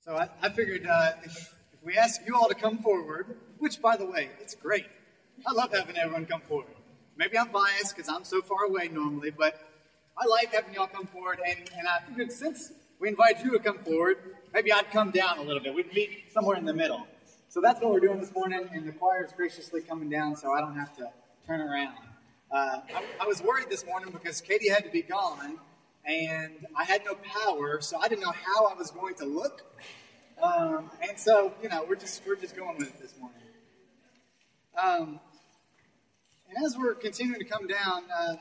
So I figured if we ask you all to come forward, which, by the way, it's great. I love having everyone come forward. Maybe I'm biased because I'm so far away normally, but I like having y'all come forward. And I figured since we invite you to come forward, maybe I'd come down a little bit. We'd meet somewhere in the middle. So that's what we're doing this morning, and the choir is graciously coming down so I don't have to turn around. I was worried this morning because Katie had to be gone, and I had no power, so I didn't know how I was going to look. And so, we're just going with it this morning. And as we're continuing to come down,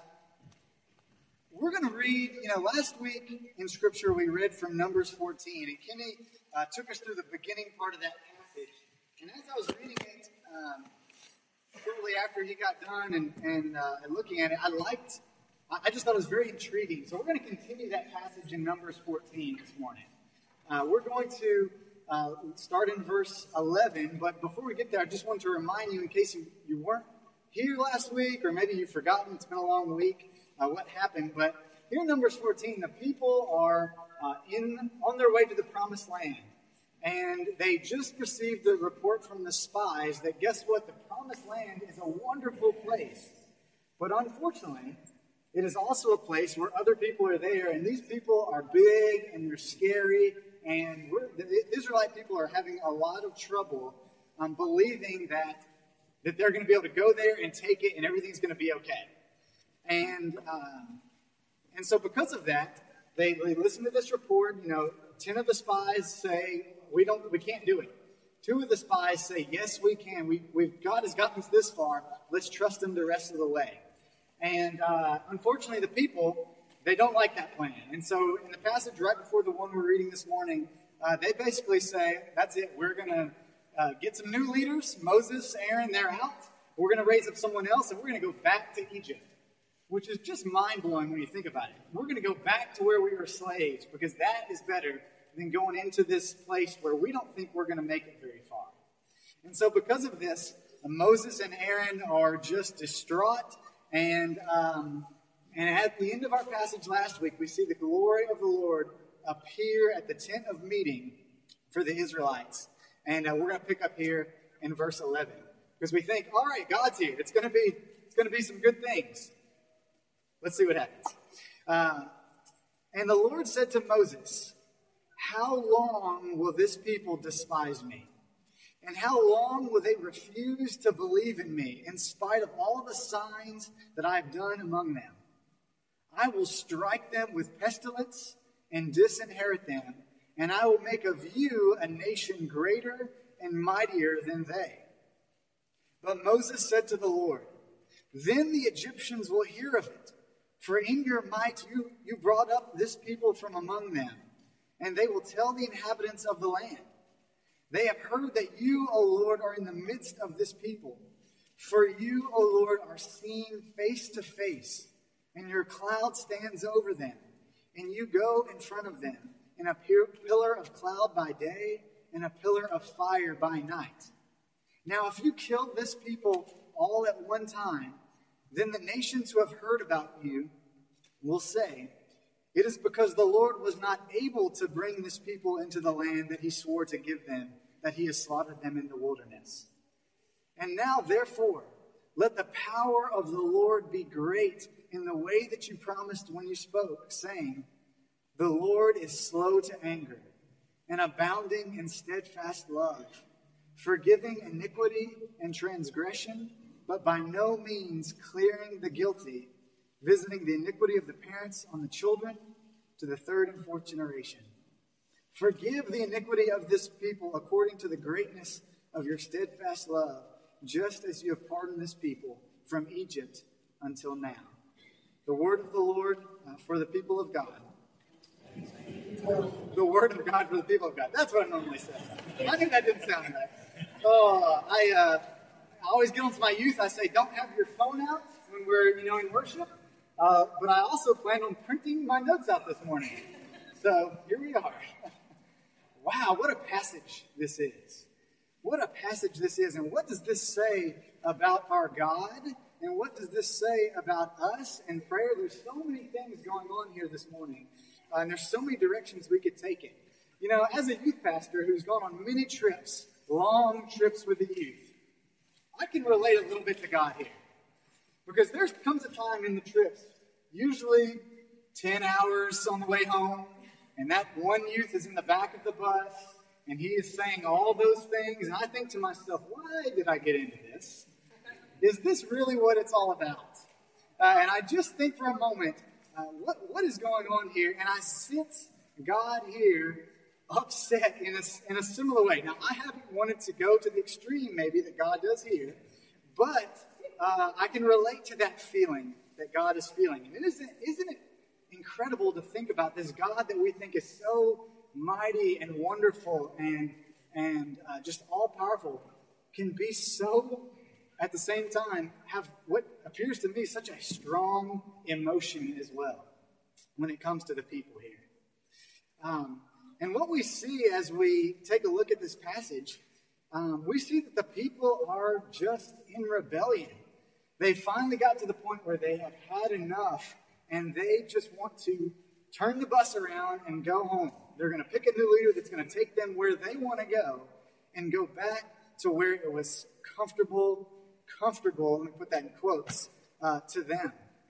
we're going to read, last week in Scripture we read from Numbers 14, and Kenny took us through the beginning part of that passage. And as I was reading it, shortly after he got done and looking at it, I just thought it was very intriguing. So we're going to continue that passage in Numbers 14 this morning. We're going to start in verse 11, but before we get there, I just want to remind you, in case you weren't here last week, or maybe you've forgotten, it's been a long week, what happened. But here in Numbers 14, the people are on their way to the Promised Land. And they just received the report from the spies that, guess what? The Promised Land is a wonderful place. But unfortunately, it is also a place where other people are there, and these people are big and they're scary, and the Israelite people are having a lot of trouble believing that they're going to be able to go there and take it and everything's going to be okay. And so because of that, they listen to this report. 10 of the spies say, we can't do it. 2 of the spies say, yes, we can. God has gotten us this far. Let's trust him the rest of the way. And unfortunately, the people, they don't like that plan. And so in the passage right before the one we're reading this morning, they basically say, that's it. We're going to get some new leaders. Moses, Aaron, they're out. We're going to raise up someone else, and we're going to go back to Egypt, which is just mind-blowing when you think about it. We're going to go back to where we were slaves, because that is better than going into this place where we don't think we're going to make it very far. And so because of this, Moses and Aaron are just distraught. And at the end of our passage last week, we see the glory of the Lord appear at the tent of meeting for the Israelites. And we're going to pick up here in verse 11, because we think, all right, God's here. It's going to be some good things. Let's see what happens. And the Lord said to Moses, how long will this people despise me? And how long will they refuse to believe in me in spite of all the signs that I have done among them? I will strike them with pestilence and disinherit them, and I will make of you a nation greater and mightier than they. But Moses said to the Lord, then the Egyptians will hear of it, for in your might you brought up this people from among them, and they will tell the inhabitants of the land. They have heard that you, O Lord, are in the midst of this people. For you, O Lord, are seen face to face, and your cloud stands over them, and you go in front of them in a pillar of cloud by day and a pillar of fire by night. Now, if you kill this people all at one time, then the nations who have heard about you will say, it is because the Lord was not able to bring this people into the land that he swore to give them, that he has slaughtered them in the wilderness. And now, therefore, let the power of the Lord be great in the way that you promised when you spoke, saying, the Lord is slow to anger and abounding in steadfast love, forgiving iniquity and transgression, but by no means clearing the guilty, visiting the iniquity of the parents on the children to the 3rd and 4th generation. Forgive the iniquity of this people according to the greatness of your steadfast love, just as you have pardoned this people from Egypt until now. The word of the Lord for the people of God. The word of God for the people of God. That's what I normally say. I think that didn't sound right. I always get onto my youth. I say, don't have your phone out when we're, in worship. But I also plan on printing my notes out this morning. So here we are. Wow, what a passage this is. What a passage this is. And what does this say about our God? And what does this say about us and prayer? There's so many things going on here this morning. And there's so many directions we could take it. You know, as a youth pastor who's gone on many trips, long trips with the youth, I can relate a little bit to God here. Because there comes a time in the trips, usually 10 hours on the way home, and that one youth is in the back of the bus, and he is saying all those things, and I think to myself, why did I get into this? Is this really what it's all about? And I just think for a moment, what is going on here? And I sense God here upset in a similar way. Now, I haven't wanted to go to the extreme, maybe, that God does here, but I can relate to that feeling that God is feeling. And isn't it incredible to think about this God that we think is so mighty and wonderful and just all-powerful can be so, at the same time, have what appears to me such a strong emotion as well when it comes to the people here. And what we see as we take a look at this passage, we see that the people are just in rebellion. They finally got to the point where they have had enough, and they just want to turn the bus around and go home. They're going to pick a new leader that's going to take them where they want to go and go back to where it was comfortable, let me put that in quotes, to them.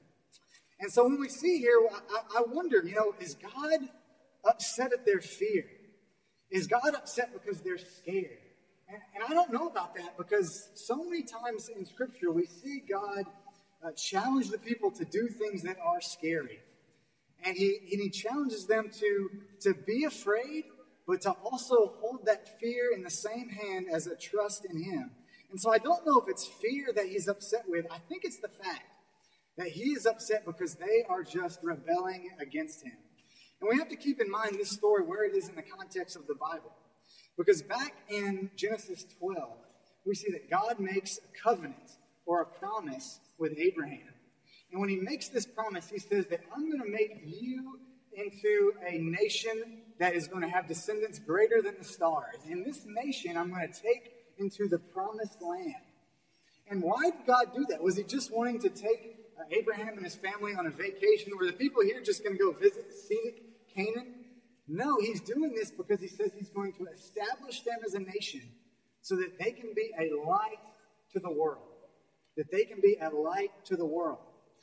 And so when we see here, I wonder, is God upset at their fear? Is God upset because they're scared? And I don't know about that, because so many times in Scripture we see God challenge the people to do things that are scary. And he challenges them to be afraid, but to also hold that fear in the same hand as a trust in him. And so I don't know if it's fear that he's upset with. I think it's the fact that he is upset because they are just rebelling against him. And we have to keep in mind this story where it is in the context of the Bible. Because back in Genesis 12, we see that God makes a covenant or a promise with Abraham. And when he makes this promise, he says that I'm going to make you into a nation that is going to have descendants greater than the stars. And this nation I'm going to take into the promised land. And why did God do that? Was he just wanting to take Abraham and his family on a vacation? Were the people here just going to go visit scenic Canaan? No, he's doing this because he says he's going to establish them as a nation so that they can be a light to the world. That they can be a light to the world.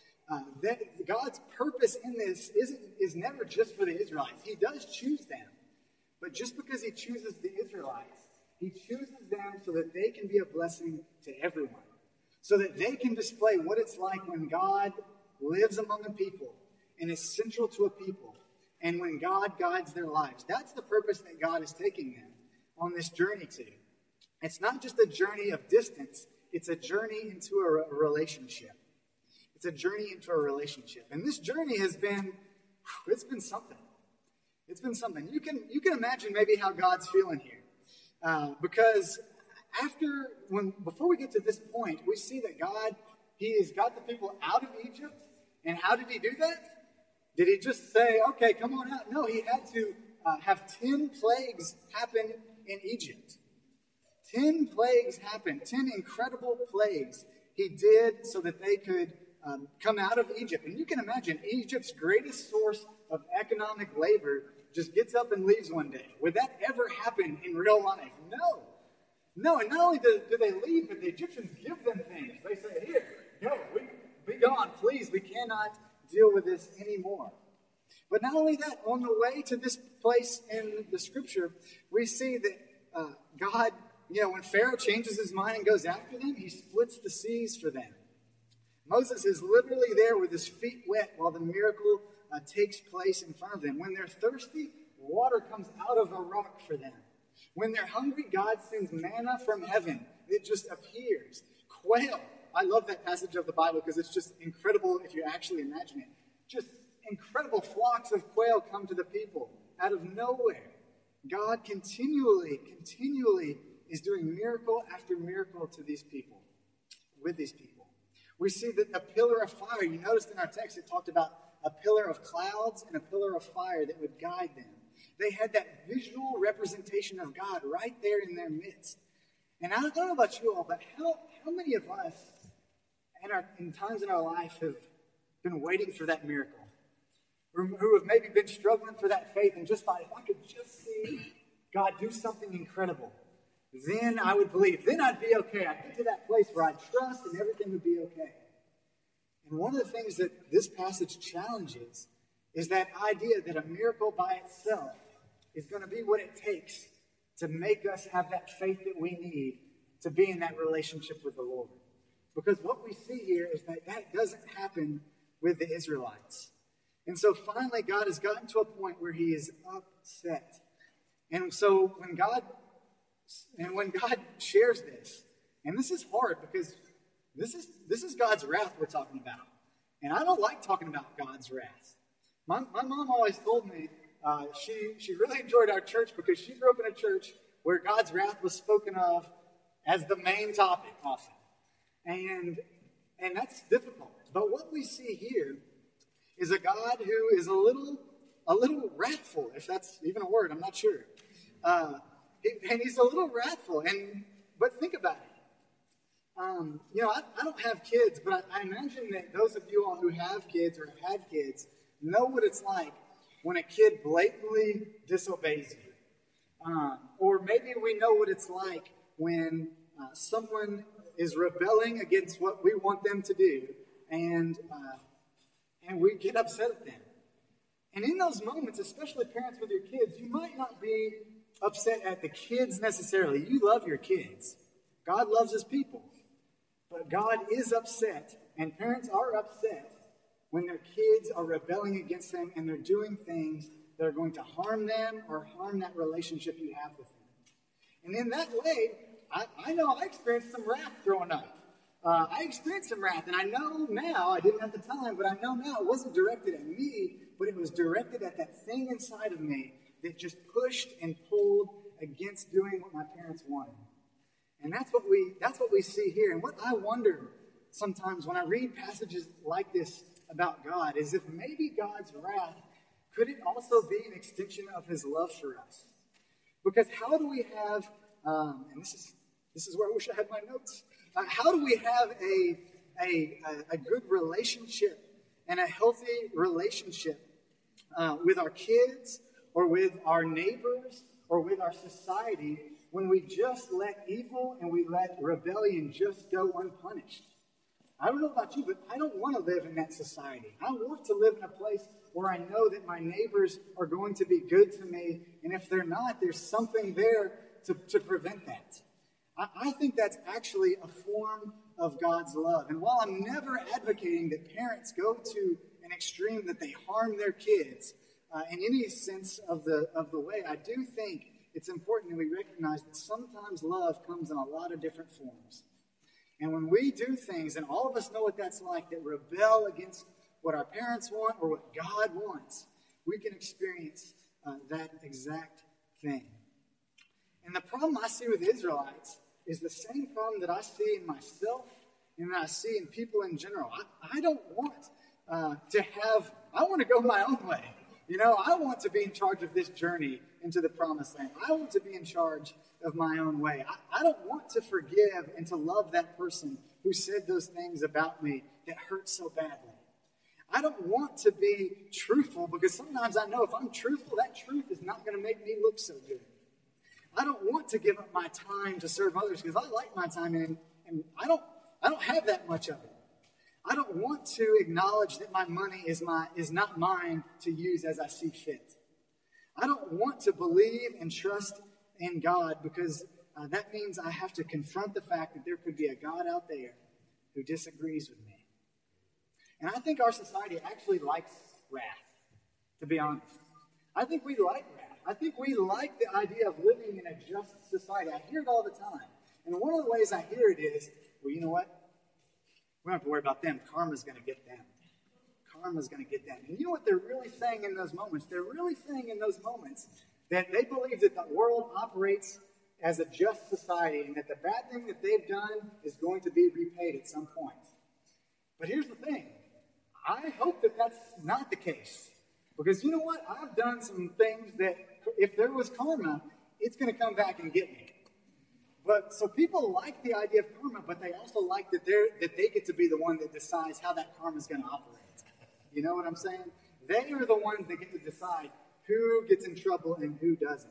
God's purpose in this is never just for the Israelites. He does choose them. But just because he chooses the Israelites, he chooses them so that they can be a blessing to everyone. So that they can display what it's like when God lives among a people and is central to a people. And when God guides their lives. That's the purpose that God is taking them on this journey to. It's not just a journey of distance. It's a journey into a relationship. It's a journey into a relationship. And this journey it's been something. It's been something. You can imagine maybe how God's feeling here. Because before we get to this point, we see that he has got the people out of Egypt. And how did he do that? Did he just say, okay, come on out? No, he had to have 10 plagues happen in Egypt. 10 plagues happened, 10 incredible plagues he did so that they could come out of Egypt. And you can imagine Egypt's greatest source of economic labor just gets up and leaves one day. Would that ever happen in real life? No, and not only do they leave, but the Egyptians give them things. They say, here, go, be gone, please, we cannot deal with this anymore. But not only that, on the way to this place in the Scripture, we see that God, when Pharaoh changes his mind and goes after them, he splits the seas for them. Moses is literally there with his feet wet while the miracle takes place in front of them. When they're thirsty, water comes out of a rock for them. When they're hungry, God sends manna from heaven. It just appears. Quail. I love that passage of the Bible because it's just incredible if you actually imagine it. Just incredible flocks of quail come to the people out of nowhere. God continually is doing miracle after miracle to these people, with these people. We see that the pillar of fire, you noticed in our text it talked about a pillar of clouds and a pillar of fire that would guide them. They had that visual representation of God right there in their midst. And I don't know about you all, but how many of us in times in our life have been waiting for that miracle? Who have maybe been struggling for that faith and just thought, if I could just see see God do something incredible, then I would believe. Then I'd be okay. I'd get to that place where I'd trust and everything would be okay. And one of the things that this passage challenges is that idea that a miracle by itself is going to be what it takes to make us have that faith that we need to be in that relationship with the Lord. Because what we see here is that that doesn't happen with the Israelites. And so finally, God has gotten to a point where he is upset. And so when God shares this, and this is hard because this is God's wrath we're talking about. And I don't like talking about God's wrath. My mom always told me she really enjoyed our church because she grew up in a church where God's wrath was spoken of as the main topic often. And that's difficult. But what we see here is a God who is a little wrathful, if that's even a word, I'm not sure. And he's a little wrathful. But think about it. I don't have kids, but I imagine that those of you all who have kids or have had kids know what it's like when a kid blatantly disobeys you. Or maybe we know what it's like when someone is rebelling against what we want them to do, and we get upset at them. And in those moments, especially parents with your kids, you might not be upset at the kids necessarily. You love your kids. God loves his people. But God is upset, and parents are upset when their kids are rebelling against them and they're doing things that are going to harm them or harm that relationship you have with them. And in that way, I know I experienced some wrath growing up. I experienced some wrath, and I know now, I didn't at the time, but I know now it wasn't directed at me, but it was directed at that thing inside of me that just pushed and pulled against doing what my parents wanted. And that's what we see here. And what I wonder sometimes when I read passages like this about God is if maybe God's wrath, could it also be an extension of his love for us? Because how do we have, and this is where I wish I had my notes, how do we have a good relationship and a healthy relationship with our kids or with our neighbors or with our society when we just let evil and we let rebellion just go unpunished? I don't know about you, but I don't want to live in that society. I want to live in a place where I know that my neighbors are going to be good to me, and if they're not, there's something there to prevent that. I think that's actually a form of God's love. And while I'm never advocating that parents go to an extreme that they harm their kids in any sense of the way, I do think it's important that we recognize that sometimes love comes in a lot of different forms. And when we do things, and all of us know what that's like, that rebel against what our parents want or what God wants, we can experience that exact thing. And the problem I see with the Israelites is the same problem that I see in myself and that I see in people in general. I don't want I want to go my own way. I want to be in charge of this journey into the promised land. I want to be in charge of my own way. I don't want to forgive and to love that person who said those things about me that hurt so badly. I don't want to be truthful because sometimes I know if I'm truthful, that truth is not going to make me look so good. I don't want to give up my time to serve others because I like my time and I don't have that much of it. I don't want to acknowledge that my money is not mine to use as I see fit. I don't want to believe and trust in God because that means I have to confront the fact that there could be a God out there who disagrees with me. And I think our society actually likes wrath, to be honest. I think we like wrath. I think we like the idea of living in a just society. I hear it all the time. And one of the ways I hear it is, well, you know what? We don't have to worry about them. Karma's going to get them. Karma's going to get them. And you know what they're really saying in those moments? They're really saying in those moments that they believe that the world operates as a just society and that the bad thing that they've done is going to be repaid at some point. But here's the thing. I hope that that's not the case. Because you know what? I've done some things that if there was karma, it's going to come back and get me. But so people like the idea of karma, but they also like that they get to be the one that decides how that karma is going to operate. You know what I'm saying? They are the ones that get to decide who gets in trouble and who doesn't.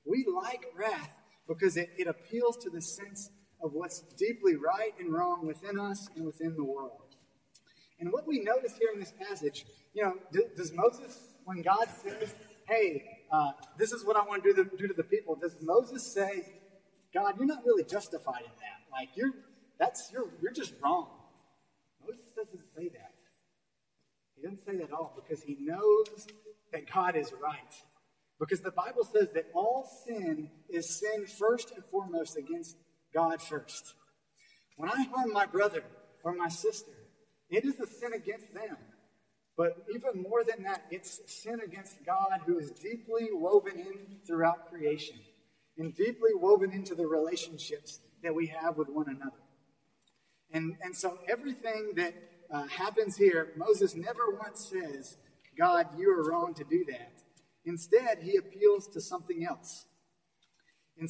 We like wrath because it appeals to the sense of what's deeply right and wrong within us and within the world. And what we notice here in this passage, does Moses, when God says, hey, this is what I want to do to the people, does Moses say, God, you're not really justified in that. Like, you're just wrong. Moses doesn't say that. He doesn't say that at all because he knows that God is right. Because the Bible says that all sin is sin first and foremost against God first. When I harm my brother or my sister, it is a sin against them. But even more than that, it's sin against God, who is deeply woven in throughout creation and deeply woven into the relationships that we have with one another. And so everything that happens here, Moses never once says, God, you are wrong to do that. Instead, he appeals to something else. And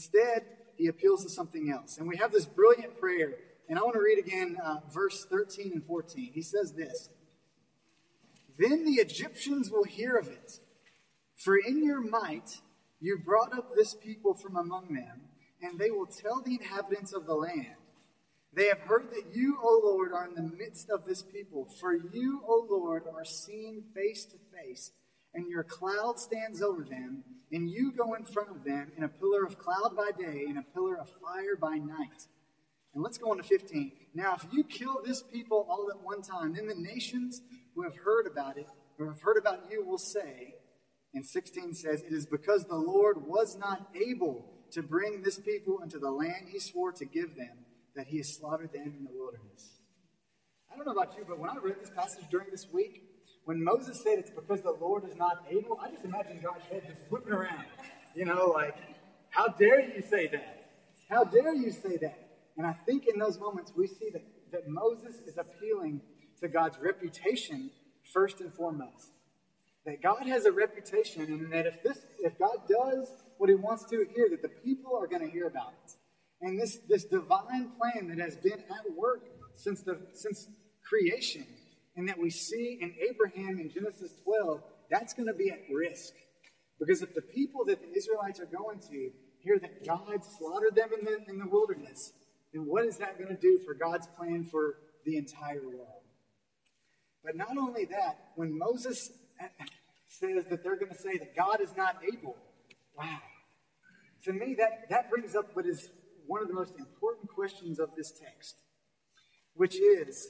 we have this brilliant prayer. And I want to read again verse 13 and 14. He says this, "Then the Egyptians will hear of it, for in your might you brought up this people from among them, and they will tell the inhabitants of the land. They have heard that you, O Lord, are in the midst of this people. For you, O Lord, are seen face to face, and your cloud stands over them, and you go in front of them in a pillar of cloud by day and a pillar of fire by night." And let's go on to 15. "Now, if you kill this people all at one time, then the nations who have heard about it, or have heard about you, will say," and 16 says, "It is because the Lord was not able to bring this people into the land he swore to give them, that he has slaughtered them in the wilderness." I don't know about you, but when I read this passage during this week, when Moses said it's because the Lord is not able, I just imagine God's head just whipping around. Like, how dare you say that? How dare you say that? And I think in those moments we see that Moses is appealing to God's reputation first and foremost. That God has a reputation, and that if God does what he wants to here, that the people are going to hear about it. And this divine plan that has been at work since creation, and that we see in Abraham in Genesis 12, that's going to be at risk. Because if the people that the Israelites are going to hear that God slaughtered them in the wilderness, then what is that going to do for God's plan for the entire world? But not only that, when Moses says that they're going to say that God is not able, wow. To me, that brings up what is one of the most important questions of this text, which is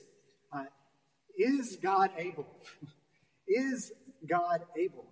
God able? Is God able?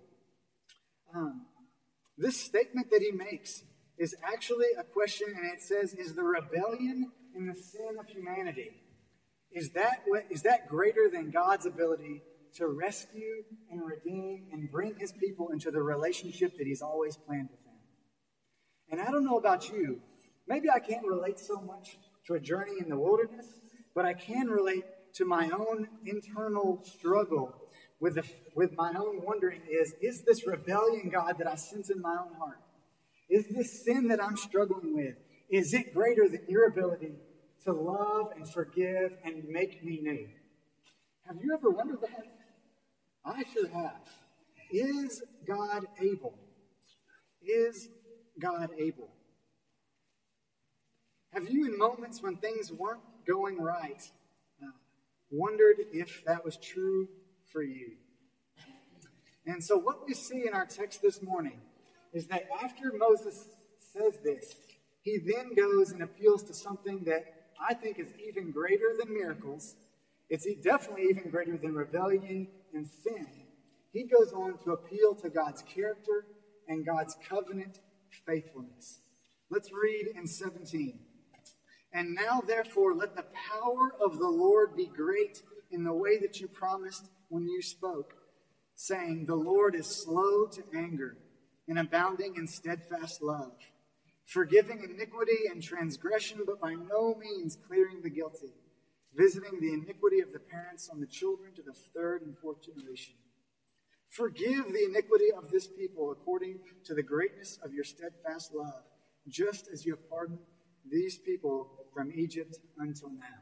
This statement that he makes is actually a question, and it says, is the rebellion and the sin of humanity, is that greater than God's ability to rescue and redeem and bring his people into the relationship that he's always planned with them? And I don't know about you, maybe I can't relate so much to a journey in the wilderness, but I can relate to my own internal struggle with my own wondering is this rebellion, God, that I sense in my own heart? Is this sin that I'm struggling with, is it greater than your ability to love and forgive and make me new? Have you ever wondered that? I sure have. Is God able? Is God able? Have you, in moments when things weren't going right, wondered if that was true for you? And so what we see in our text this morning is that after Moses says this, he then goes and appeals to something that I think is even greater than miracles. It's definitely even greater than rebellion and sin. He goes on to appeal to God's character and God's covenant faithfulness. Let's read in 17. "And now, therefore, let the power of the Lord be great in the way that you promised when you spoke, saying, the Lord is slow to anger and abounding in steadfast love, forgiving iniquity and transgression, but by no means clearing the guilty, visiting the iniquity of the parents on the children to the third and fourth generation. Forgive the iniquity of this people according to the greatness of your steadfast love, just as you have pardoned these people from Egypt until now."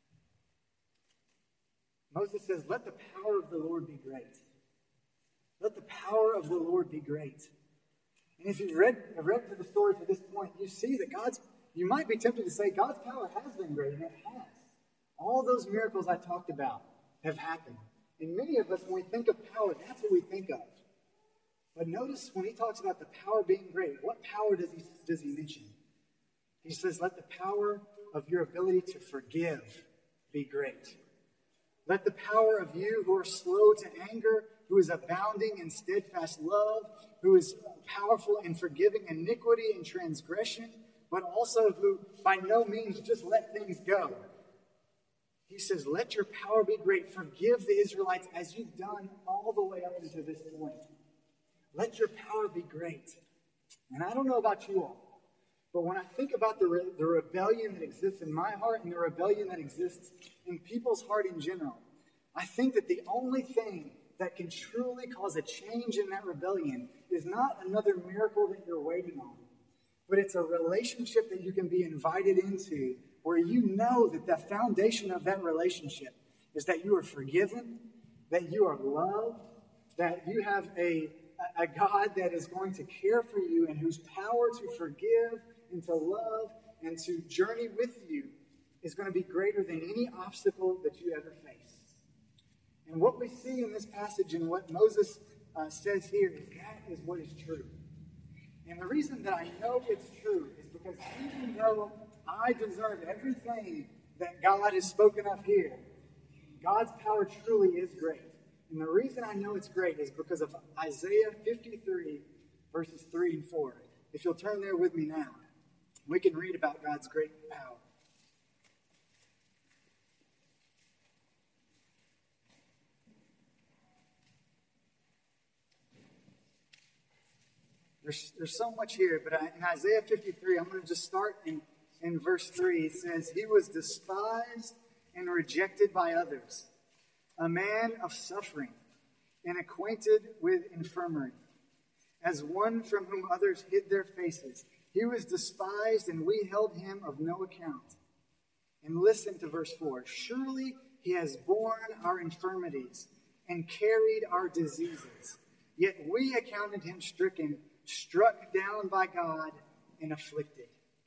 Moses says, let the power of the Lord be great. Let the power of the Lord be great. And if you've read through the story to this point, you see that you might be tempted to say God's power has been great, and it has. All those miracles I talked about have happened. And many of us, when we think of power, that's what we think of. But notice when he talks about the power being great, what power does he mention? He says, let the power of your ability to forgive be great. Let the power of you who are slow to anger, who is abounding in steadfast love, who is powerful in forgiving iniquity and transgression, but also who by no means just let things go. He says, let your power be great. Forgive the Israelites as you've done all the way up until this point. Let your power be great. And I don't know about you all, but when I think about the rebellion that exists in my heart and the rebellion that exists in people's heart in general, I think that the only thing that can truly cause a change in that rebellion is not another miracle that you're waiting on, but it's a relationship that you can be invited into where you know that the foundation of that relationship is that you are forgiven, that you are loved, that you have a God that is going to care for you and whose power to forgive and to love and to journey with you is going to be greater than any obstacle that you ever face. And what we see in this passage and what Moses says here is that is what is true. And the reason that I know it's true is because even though I deserve everything that God has spoken of here, God's power truly is great. And the reason I know it's great is because of Isaiah 53, verses 3 and 4. If you'll turn there with me now, we can read about God's great power. There's so much here, but in Isaiah 53, I'm going to just start in verse 3. It says, he was despised and rejected by others, a man of suffering and acquainted with infirmity, as one from whom others hid their faces. He was despised, and we held him of no account. And listen to verse 4. Surely he has borne our infirmities and carried our diseases. Yet we accounted him stricken, struck down by God, and afflicted.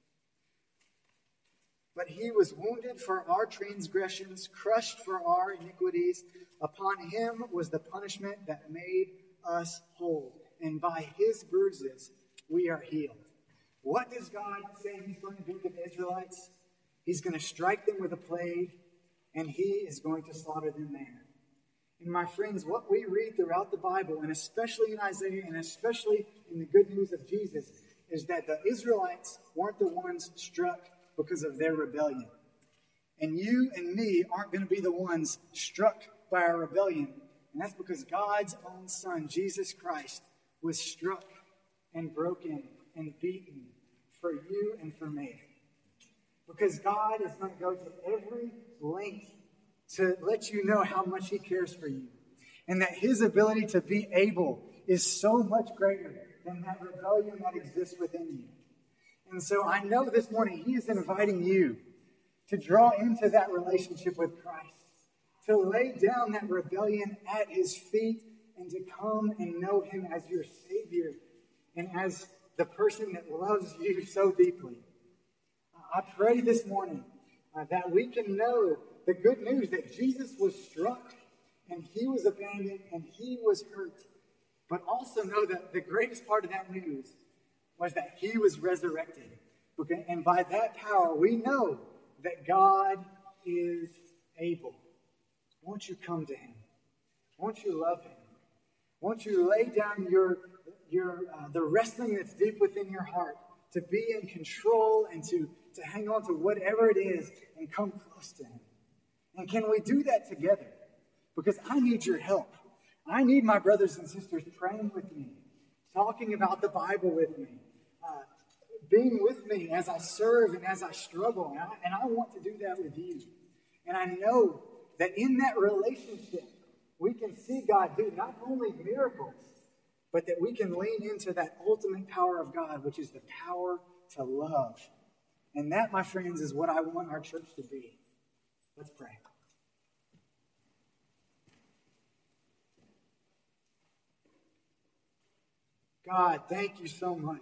But he was wounded for our transgressions, crushed for our iniquities. Upon him was the punishment that made us whole, and by his bruises we are healed. What does God say he's going to do to the Israelites? He's going to strike them with a plague, and he is going to slaughter them there. And my friends, what we read throughout the Bible, and especially in Isaiah, and especially in the good news of Jesus, is that the Israelites weren't the ones struck because of their rebellion. And you and me aren't going to be the ones struck by our rebellion. And that's because God's own Son, Jesus Christ, was struck and broken and beaten for you and for me. Because God is going to go to every length to let you know how much he cares for you. And that his ability to be able is so much greater than that rebellion that exists within you. And so I know this morning he is inviting you to draw into that relationship with Christ, to lay down that rebellion at his feet, and to come and know him as your Savior and as the person that loves you so deeply. I pray this morning that we can know the good news that Jesus was struck and he was abandoned and he was hurt, but also know that the greatest part of that news was that he was resurrected. Okay? And by that power, we know that God is able. Won't you come to him? Won't you love him? Won't you lay down the wrestling that's deep within your heart to be in control and to hang on to whatever it is and come close to him? And can we do that together? Because I need your help. I need my brothers and sisters praying with me, talking about the Bible with me, being with me as I serve and as I struggle. And I want to do that with you. And I know that in that relationship, we can see God do not only miracles, but that we can lean into that ultimate power of God, which is the power to love. And that, my friends, is what I want our church to be. Let's pray. God, thank you so much.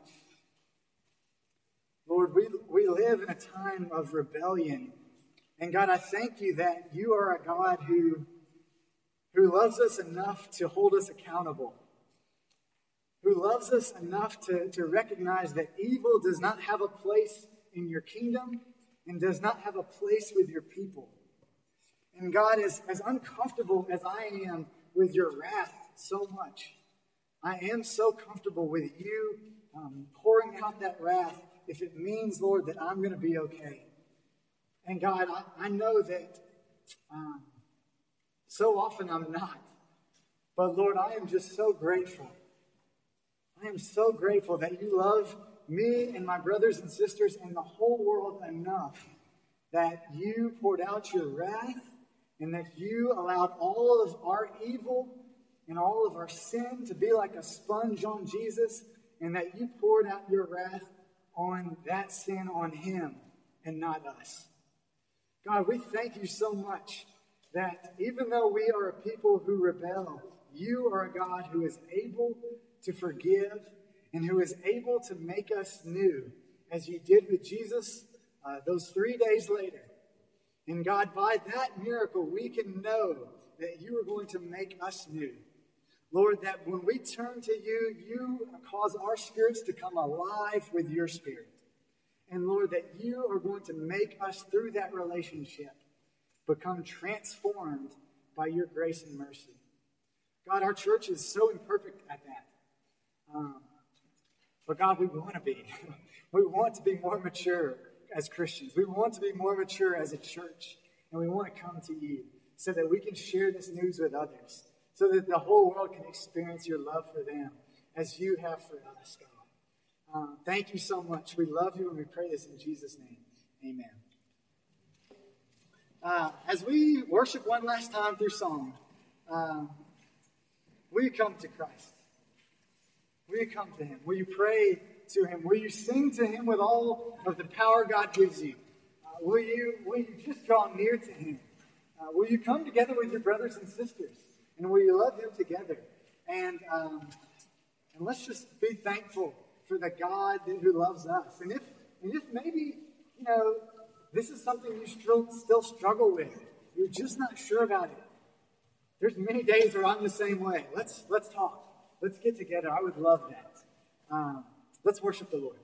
Lord, we live in a time of rebellion. And God, I thank you that you are a God who loves us enough to hold us accountable, who loves us enough to recognize that evil does not have a place in your kingdom and does not have a place with your people. And God, as uncomfortable as I am with your wrath so much, I am so comfortable with you pouring out that wrath if it means, Lord, that I'm going to be okay. And God, I know that so often I'm not. But Lord, I am just so grateful. I am so grateful that you love me and my brothers and sisters and the whole world enough that you poured out your wrath and that you allowed all of our evil and all of our sin to be like a sponge on Jesus, and that you poured out your wrath on that sin on him and not us. God, we thank you so much that even though we are a people who rebel, you are a God who is able to forgive and who is able to make us new, as you did with Jesus those 3 days later. And God, by that miracle, we can know that you are going to make us new. Lord, that when we turn to you, you cause our spirits to come alive with your spirit. And Lord, that you are going to make us, through that relationship, become transformed by your grace and mercy. God, our church is so imperfect at that. But God, we want to be. We want to be more mature as Christians. We want to be more mature as a church. And we want to come to you so that we can share this news with others, so that the whole world can experience your love for them as you have for us, God. Thank you so much. We love you and we pray this in Jesus' name. Amen. As we worship one last time through song, will you come to Christ? Will you come to him? Will you pray to him? Will you sing to him with all of the power God gives you? Will you just draw near to him? Will you come together with your brothers and sisters? And will you love him together? And let's just be thankful for the God who loves us. And if maybe, this is something you still struggle with, you're just not sure about it. There's many days where I'm the same way. Let's talk. Let's get together. I would love that. Let's worship the Lord.